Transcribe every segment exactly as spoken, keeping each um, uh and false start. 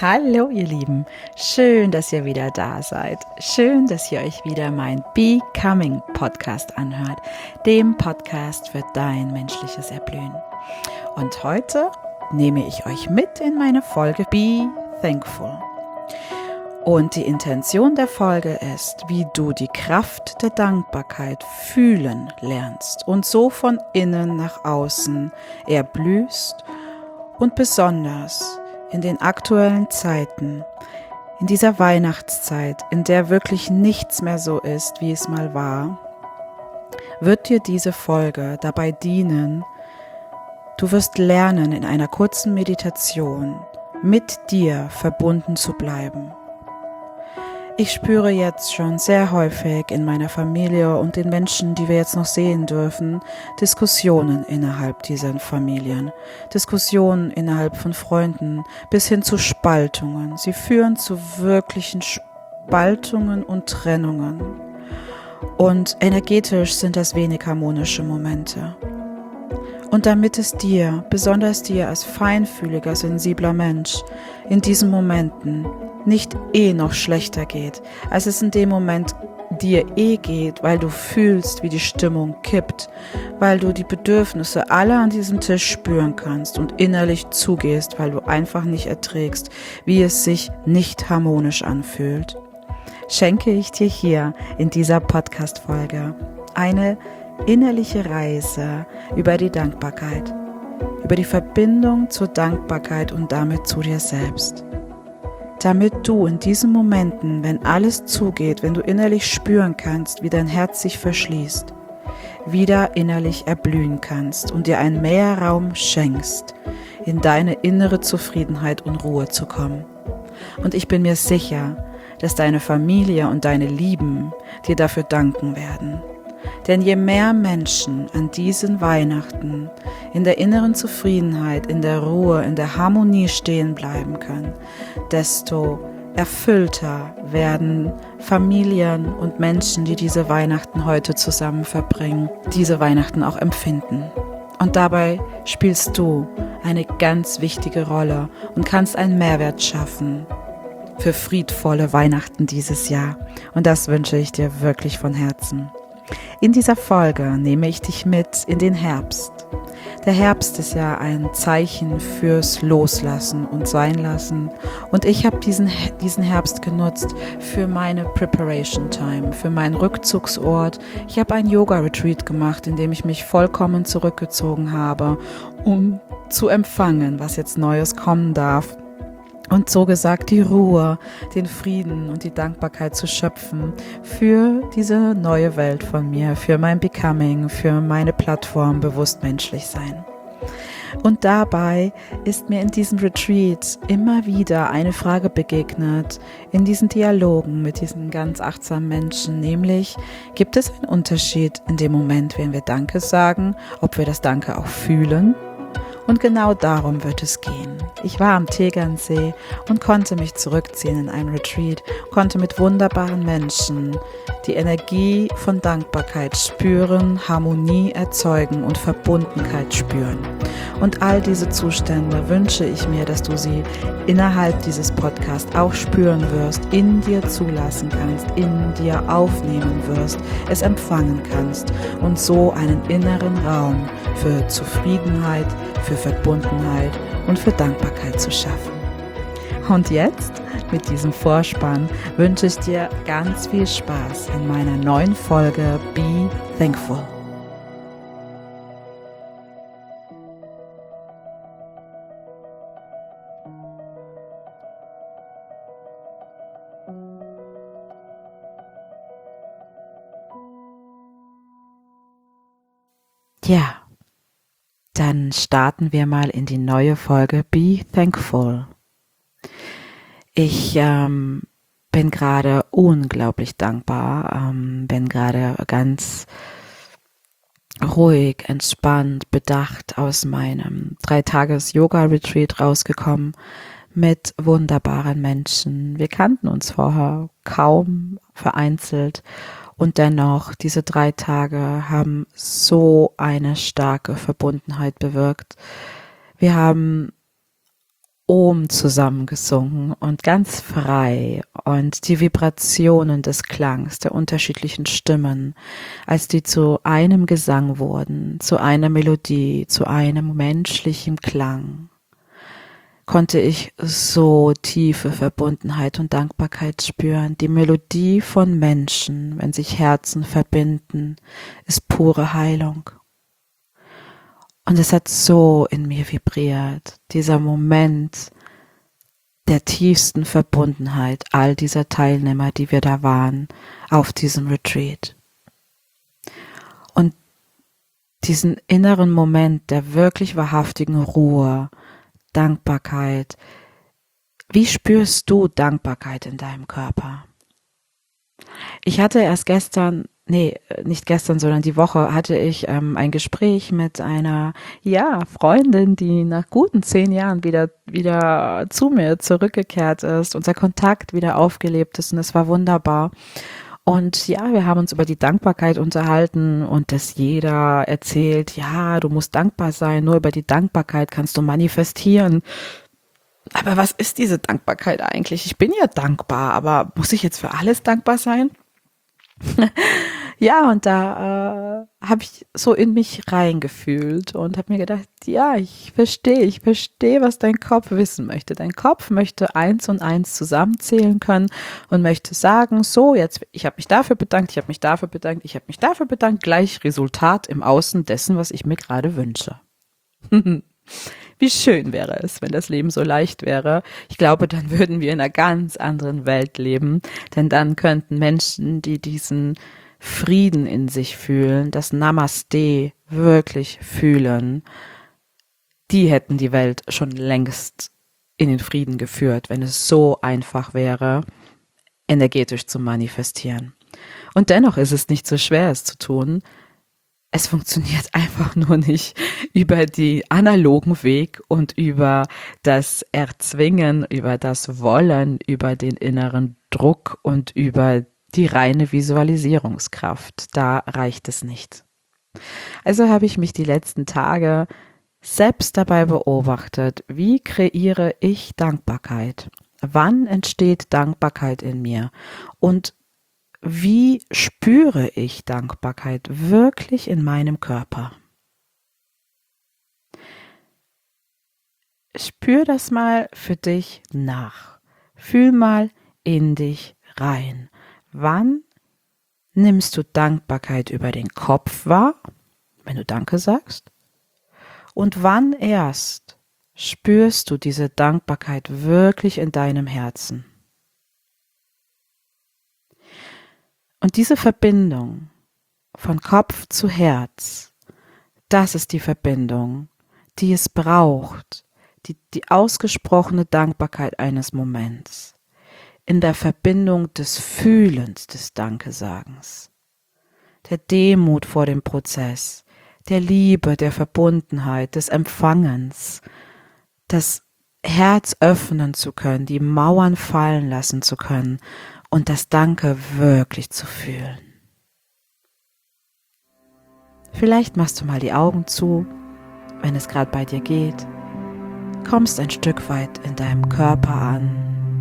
Hallo ihr Lieben, schön, dass ihr wieder da seid. Schön, dass ihr euch wieder mein Becoming Podcast anhört, dem Podcast für dein menschliches Erblühen. Und heute nehme ich euch mit in meine Folge Be Thankful. Und die Intention der Folge ist, wie du die Kraft der Dankbarkeit fühlen lernst und so von innen nach außen erblühst und besonders in den aktuellen Zeiten, in dieser Weihnachtszeit, in der wirklich nichts mehr so ist, wie es mal war, wird dir diese Folge dabei dienen, du wirst lernen, in einer kurzen Meditation mit dir verbunden zu bleiben. Ich spüre jetzt schon sehr häufig in meiner Familie und den Menschen, die wir jetzt noch sehen dürfen, Diskussionen innerhalb dieser Familien, Diskussionen innerhalb von Freunden bis hin zu Spaltungen. Sie führen zu wirklichen Spaltungen und Trennungen. Und energetisch sind das wenig harmonische Momente. Und damit es dir, besonders dir als feinfühliger, sensibler Mensch, in diesen Momenten nicht eh noch schlechter geht, als es in dem Moment dir eh geht, weil du fühlst, wie die Stimmung kippt, weil du die Bedürfnisse alle an diesem Tisch spüren kannst und innerlich zugehst, weil du einfach nicht erträgst, wie es sich nicht harmonisch anfühlt, schenke ich dir hier in dieser Podcast-Folge eine innerliche Reise über die Dankbarkeit, über die Verbindung zur Dankbarkeit und damit zu dir selbst. Damit du in diesen Momenten, wenn alles zugeht, wenn du innerlich spüren kannst, wie dein Herz sich verschließt, wieder innerlich erblühen kannst und dir einen Mehrraum schenkst, in deine innere Zufriedenheit und Ruhe zu kommen. Und ich bin mir sicher, dass deine Familie und deine Lieben dir dafür danken werden. Denn je mehr Menschen an diesen Weihnachten in der inneren Zufriedenheit, in der Ruhe, in der Harmonie stehen bleiben können, desto erfüllter werden Familien und Menschen, die diese Weihnachten heute zusammen verbringen, diese Weihnachten auch empfinden. Und dabei spielst du eine ganz wichtige Rolle und kannst einen Mehrwert schaffen für friedvolle Weihnachten dieses Jahr. Und das wünsche ich dir wirklich von Herzen. In dieser Folge nehme ich dich mit in den Herbst. Der Herbst ist ja ein Zeichen fürs Loslassen und Seinlassen. Und ich habe diesen, diesen Herbst genutzt für meine Preparation Time, für meinen Rückzugsort. Ich habe einen Yoga-Retreat gemacht, in dem ich mich vollkommen zurückgezogen habe, um zu empfangen, was jetzt Neues kommen darf. Und so gesagt die Ruhe, den Frieden und die Dankbarkeit zu schöpfen für diese neue Welt von mir, für mein Becoming, für meine Plattform bewusst menschlich sein. Und dabei ist mir in diesem Retreat immer wieder eine Frage begegnet, in diesen Dialogen mit diesen ganz achtsamen Menschen, nämlich, gibt es einen Unterschied in dem Moment, wenn wir Danke sagen, ob wir das Danke auch fühlen? Und genau darum wird es gehen. Ich war am Tegernsee und konnte mich zurückziehen in einem Retreat, konnte mit wunderbaren Menschen die Energie von Dankbarkeit spüren, Harmonie erzeugen und Verbundenheit spüren. Und all diese Zustände wünsche ich mir, dass du sie innerhalb dieses Podcasts auch spüren wirst, in dir zulassen kannst, in dir aufnehmen wirst, es empfangen kannst und so einen inneren Raum für Zufriedenheit, für Verbundenheit und für Dankbarkeit zu schaffen. Und jetzt, mit diesem Vorspann, wünsche ich dir ganz viel Spaß in meiner neuen Folge Be Thankful. Ja. Dann starten wir mal in die neue Folge Be Thankful. Ich ähm, bin gerade unglaublich dankbar, ähm, bin gerade ganz ruhig, entspannt, bedacht aus meinem Drei-Tages-Yoga-Retreat rausgekommen mit wunderbaren Menschen. Wir kannten uns vorher kaum, vereinzelt. Und dennoch, diese drei Tage haben so eine starke Verbundenheit bewirkt. Wir haben Om zusammengesungen und ganz frei und die Vibrationen des Klangs der unterschiedlichen Stimmen, als die zu einem Gesang wurden, zu einer Melodie, zu einem menschlichen Klang, konnte ich so tiefe Verbundenheit und Dankbarkeit spüren. Die Melodie von Menschen, wenn sich Herzen verbinden, ist pure Heilung. Und es hat so in mir vibriert, dieser Moment der tiefsten Verbundenheit all dieser Teilnehmer, die wir da waren, auf diesem Retreat. Und diesen inneren Moment der wirklich wahrhaftigen Ruhe, Dankbarkeit. Wie spürst du Dankbarkeit in deinem Körper? Ich hatte erst gestern, nee, nicht gestern, sondern die Woche hatte ich ähm, ein Gespräch mit einer, ja, Freundin, die nach guten zehn Jahren wieder, wieder zu mir zurückgekehrt ist, unser Kontakt wieder aufgelebt ist und es war wunderbar. Und ja, wir haben uns über die Dankbarkeit unterhalten und dass jeder erzählt, ja, du musst dankbar sein, nur über die Dankbarkeit kannst du manifestieren. Aber was ist diese Dankbarkeit eigentlich? Ich bin ja dankbar, aber muss ich jetzt für alles dankbar sein? Ja, und da äh, habe ich so in mich reingefühlt und habe mir gedacht, ja, ich verstehe, ich verstehe, was dein Kopf wissen möchte. Dein Kopf möchte eins und eins zusammenzählen können und möchte sagen, so, jetzt, ich habe mich dafür bedankt, ich habe mich dafür bedankt, ich habe mich dafür bedankt, gleich Resultat im Außen dessen, was ich mir gerade wünsche. Wie schön wäre es, wenn das Leben so leicht wäre. Ich glaube, dann würden wir in einer ganz anderen Welt leben, denn dann könnten Menschen, die diesen Frieden in sich fühlen, das Namaste wirklich fühlen, die hätten die Welt schon längst in den Frieden geführt, wenn es so einfach wäre, energetisch zu manifestieren. Und dennoch ist es nicht so schwer, es zu tun. Es funktioniert einfach nur nicht über den analogen Weg und über das Erzwingen, über das Wollen, über den inneren Druck und über die reine Visualisierungskraft. Da reicht es nicht. Also habe ich mich die letzten Tage selbst dabei beobachtet, wie kreiere ich Dankbarkeit? Wann entsteht Dankbarkeit in mir? Und wie spüre ich Dankbarkeit wirklich in meinem Körper? Spür das mal für dich nach. Fühl mal in dich rein. Wann nimmst du Dankbarkeit über den Kopf wahr, wenn du Danke sagst? Und wann erst spürst du diese Dankbarkeit wirklich in deinem Herzen? Und diese Verbindung von Kopf zu Herz, das ist die Verbindung, die es braucht, die, die ausgesprochene Dankbarkeit eines Moments, in der Verbindung des Fühlens, des Dankesagens, der Demut vor dem Prozess, der Liebe, der Verbundenheit, des Empfangens, das Herz öffnen zu können, die Mauern fallen lassen zu können und das Danke wirklich zu fühlen. Vielleicht machst du mal die Augen zu, wenn es gerade bei dir geht, kommst ein Stück weit in deinem Körper an.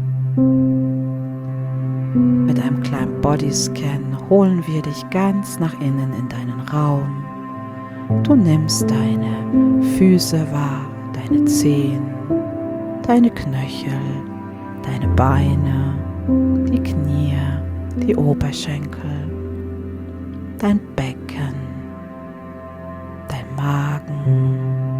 Mit einem kleinen Bodyscan holen wir dich ganz nach innen in deinen Raum. Du nimmst deine Füße wahr, deine Zehen, deine Knöchel, deine Beine, die Knie, die Oberschenkel, dein Becken, dein Magen,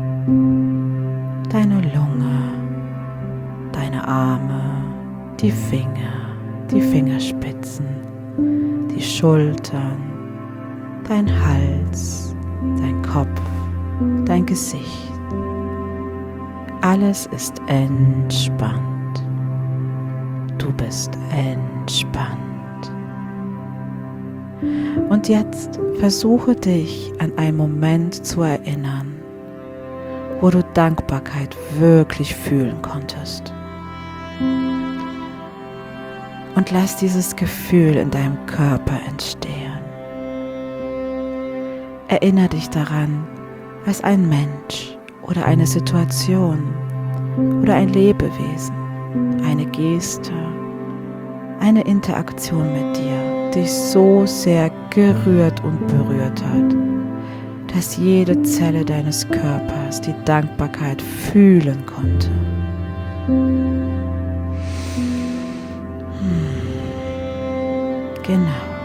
deine Lunge, deine Arme, die Finger, die Fingerspitzen, die Schultern, dein Hals, dein Kopf, dein Gesicht. Alles ist entspannt. Du bist entspannt. Und jetzt versuche dich an einen Moment zu erinnern, wo du Dankbarkeit wirklich fühlen konntest. Und lass dieses Gefühl in deinem Körper entstehen. Erinnere dich daran, als ein Mensch oder eine Situation oder ein Lebewesen, eine Geste, eine Interaktion mit dir dich so sehr gerührt und berührt hat, dass jede Zelle deines Körpers die Dankbarkeit fühlen konnte. Genau.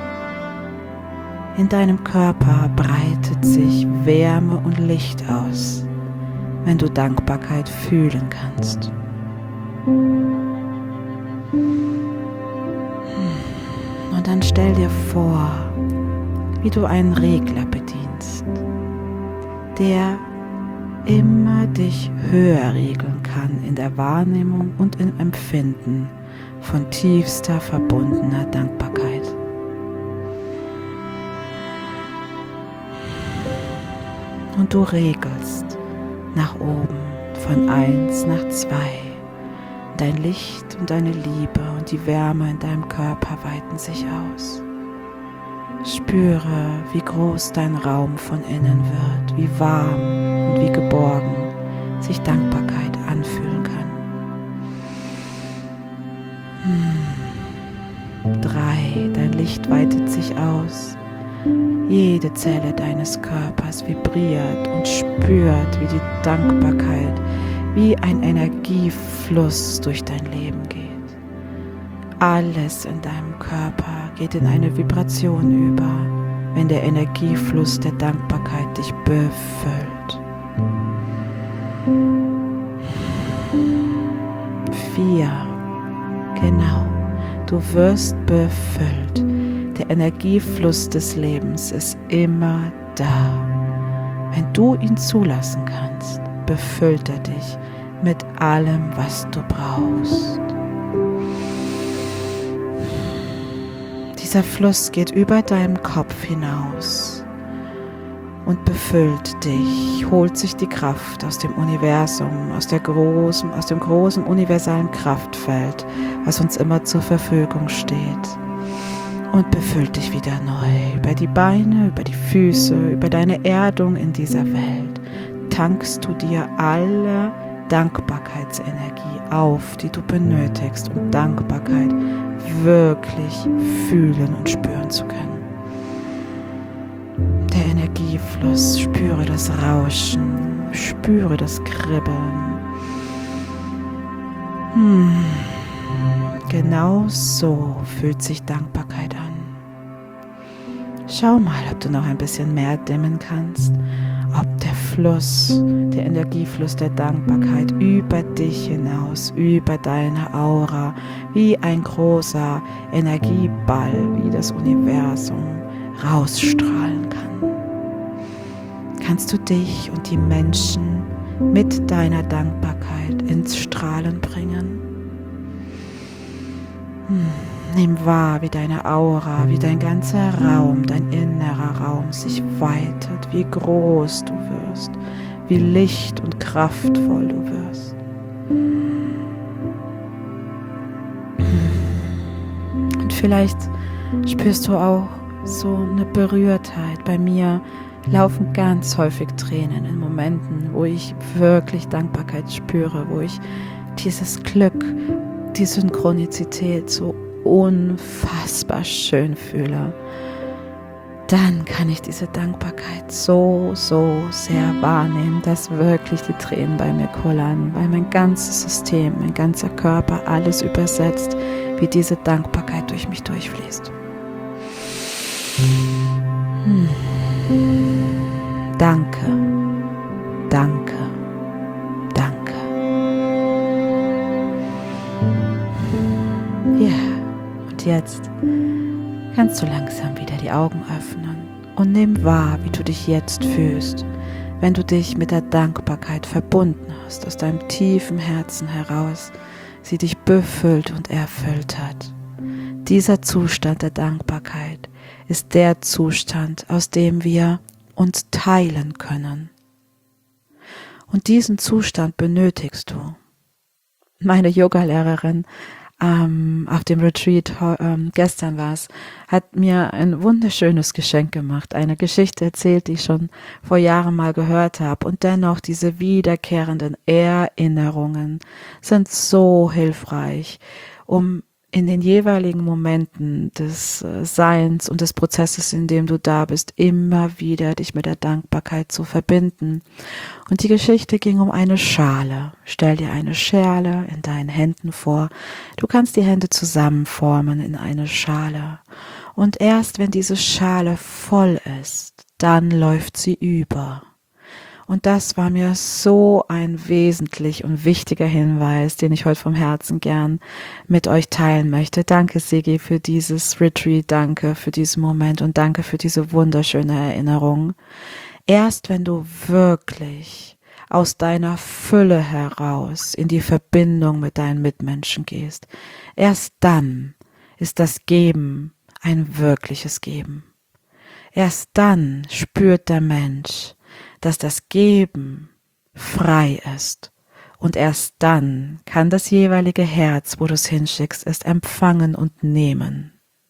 In deinem Körper breitet sich Wärme und Licht aus, wenn du Dankbarkeit fühlen kannst. Und dann stell dir vor, wie du einen Regler bedienst, der immer dich höher regeln kann in der Wahrnehmung und im Empfinden von tiefster verbundener Dankbarkeit. Und du regelst nach oben von eins nach zwei. Dein Licht und deine Liebe und die Wärme in deinem Körper weiten sich aus. Spüre, wie groß dein Raum von innen wird, wie warm und wie geborgen sich Dankbarkeit anfühlen kann. Hm. Drei, dein Licht weitet sich aus. Jede Zelle deines Körpers vibriert und spürt, wie die Dankbarkeit wie ein Energiefluss durch dein Leben geht. Alles in deinem Körper geht in eine Vibration über, wenn der Energiefluss der Dankbarkeit dich befüllt. Vier. Genau, du wirst befüllt. Der Energiefluss des Lebens ist immer da. Wenn du ihn zulassen kannst, befüllt er dich mit allem, was du brauchst. Dieser Fluss geht über deinem Kopf hinaus und befüllt dich, holt sich die Kraft aus dem Universum, aus der großen, aus dem großen universalen Kraftfeld, was uns immer zur Verfügung steht, und befüllt dich wieder neu. Über die Beine, über die Füße, über deine Erdung in dieser Welt tankst du dir alle Dankbarkeitsenergie auf, die du benötigst, um Dankbarkeit wirklich fühlen und spüren zu können. Der Energiefluss, spüre das Rauschen, spüre das Kribbeln. Hm. Genau so fühlt sich Dankbarkeit an. Schau mal, ob du noch ein bisschen mehr dimmen kannst, ob der Fluss, der Energiefluss der Dankbarkeit über dich hinaus, über deine Aura, wie ein großer Energieball, wie das Universum, rausstrahlen kann. Kannst du dich und die Menschen mit deiner Dankbarkeit ins Strahlen bringen? Hm. Nimm wahr, wie deine Aura, wie dein ganzer Raum, dein innerer Raum sich weitet, wie groß du wirst, wie licht und kraftvoll du wirst. Und vielleicht spürst du auch so eine Berührtheit. Bei mir laufen ganz häufig Tränen in Momenten, wo ich wirklich Dankbarkeit spüre, wo ich dieses Glück, die Synchronizität so unfassbar schön fühle. Dann kann ich diese Dankbarkeit so, so sehr wahrnehmen, dass wirklich die Tränen bei mir kullern, weil mein ganzes System, mein ganzer Körper alles übersetzt, wie diese Dankbarkeit durch mich durchfließt. Hm. Danke, danke, danke. Ja. Jetzt kannst du langsam wieder die Augen öffnen und nimm wahr, wie du dich jetzt fühlst, wenn du dich mit der Dankbarkeit verbunden hast, aus deinem tiefen Herzen heraus, sie dich befüllt und erfüllt hat. Dieser Zustand der Dankbarkeit ist der Zustand, aus dem wir uns teilen können. Und diesen Zustand benötigst du. Meine Yogalehrerin ähm, auf dem Retreat, ähm, gestern war es, hat mir ein wunderschönes Geschenk gemacht, eine Geschichte erzählt, die ich schon vor Jahren mal gehört habe, und dennoch diese wiederkehrenden Erinnerungen sind so hilfreich, um in den jeweiligen Momenten des äh, Seins und des Prozesses, in dem du da bist, immer wieder dich mit der Dankbarkeit zu verbinden. Und die Geschichte ging um eine Schale. Stell dir eine Schale in deinen Händen vor. Du kannst die Hände zusammenformen in eine Schale. Und erst wenn diese Schale voll ist, dann läuft sie über. Und das war mir so ein wesentlich und wichtiger Hinweis, den ich heute vom Herzen gern mit euch teilen möchte. Danke, Sigi, für dieses Retreat. Danke für diesen Moment und danke für diese wunderschöne Erinnerung. Erst wenn du wirklich aus deiner Fülle heraus in die Verbindung mit deinen Mitmenschen gehst, erst dann ist das Geben ein wirkliches Geben. Erst dann spürt der Mensch, dass das Geben frei ist. Und erst dann kann das jeweilige Herz, wo du es hinschickst, es empfangen und nehmen.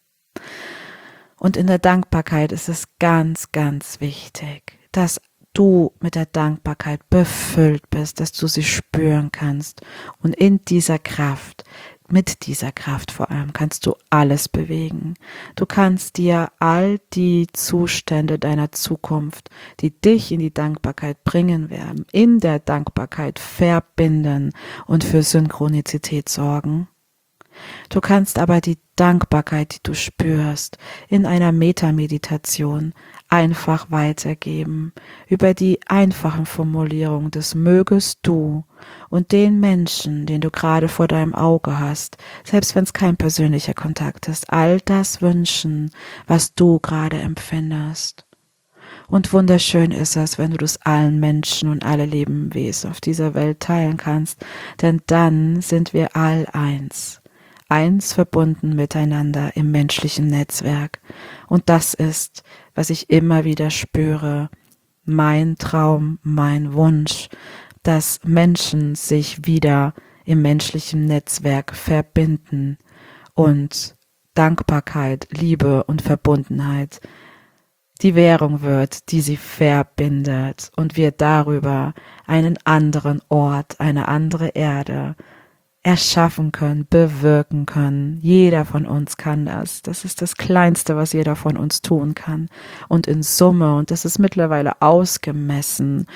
Und in der Dankbarkeit ist es ganz, ganz wichtig, dass du mit der Dankbarkeit befüllt bist, dass du sie spüren kannst. Und in dieser Kraft, mit dieser Kraft vor allem, kannst du alles bewegen. Du kannst dir all die Zustände deiner Zukunft, die dich in die Dankbarkeit bringen werden, in der Dankbarkeit verbinden und für Synchronizität sorgen. Du kannst aber die Dankbarkeit, die du spürst, in einer Metameditation einfach weitergeben, über die einfachen Formulierungen des Mögest du und den Menschen, den du gerade vor deinem Auge hast, selbst wenn es kein persönlicher Kontakt ist, all das wünschen, was du gerade empfindest. Und wunderschön ist es, wenn du das allen Menschen und alle Lebewesen auf dieser Welt teilen kannst, denn dann sind wir all eins. Eins verbunden miteinander im menschlichen Netzwerk. Und das ist, was ich immer wieder spüre, mein Traum, mein Wunsch, dass Menschen sich wieder im menschlichen Netzwerk verbinden und Dankbarkeit, Liebe und Verbundenheit die Währung wird, die sie verbindet und wir darüber einen anderen Ort, eine andere Erde erschaffen können, bewirken können. Jeder von uns kann das. Das ist das Kleinste, was jeder von uns tun kann. Und in Summe, und das ist mittlerweile ausgemessen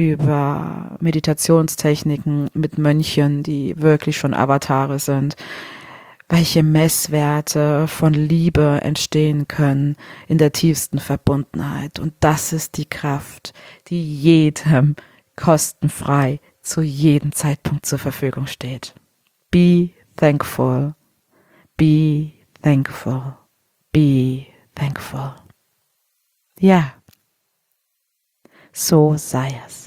über Meditationstechniken mit Mönchen, die wirklich schon Avatare sind, welche Messwerte von Liebe entstehen können in der tiefsten Verbundenheit. Und das ist die Kraft, die jedem kostenfrei zu jedem Zeitpunkt zur Verfügung steht. Be thankful, be thankful, be thankful. Ja, so sei es.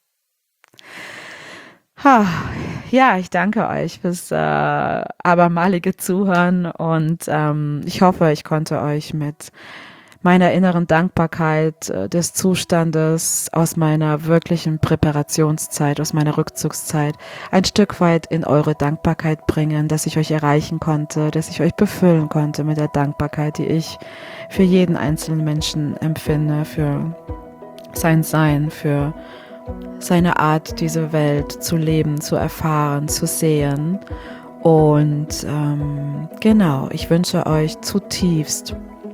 Ha, ja, ich danke euch fürs äh, abermalige Zuhören und ähm, ich hoffe, ich konnte euch mit meiner inneren Dankbarkeit äh, des Zustandes aus meiner wirklichen Präparationszeit, aus meiner Rückzugszeit ein Stück weit in eure Dankbarkeit bringen, dass ich euch erreichen konnte, dass ich euch befüllen konnte mit der Dankbarkeit, die ich für jeden einzelnen Menschen empfinde, für sein Sein, für seine Art, diese Welt zu leben, zu erfahren, zu sehen. Und ähm, genau, ich wünsche euch zutiefst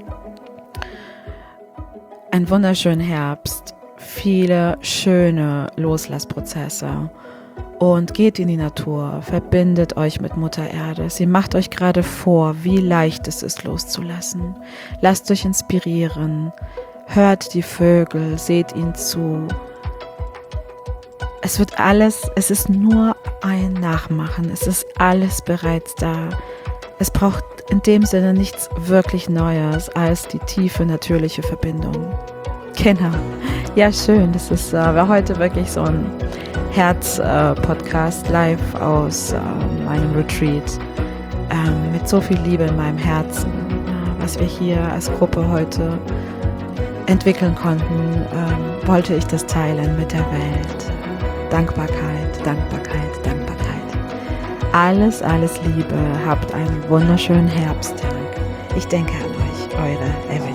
einen wunderschönen Herbst, viele schöne Loslassprozesse und geht in die Natur, verbindet euch mit Mutter Erde. Sie macht euch gerade vor, wie leicht es ist, loszulassen. Lasst euch inspirieren, hört die Vögel, seht ihnen zu. Es wird alles, es ist nur ein Nachmachen, es ist alles bereits da. Es braucht in dem Sinne nichts wirklich Neues als die tiefe, natürliche Verbindung. Genau. Ja, schön. Das ist, äh, war heute wirklich so ein Herz-Podcast äh, live aus äh, meinem Retreat. Ähm, mit so viel Liebe in meinem Herzen, äh, was wir hier als Gruppe heute entwickeln konnten, äh, wollte ich das teilen mit der Welt. Dankbarkeit, Dankbarkeit, Dankbarkeit. Alles, alles Liebe. Habt einen wunderschönen Herbsttag. Ich denke an euch, eure Evelyn.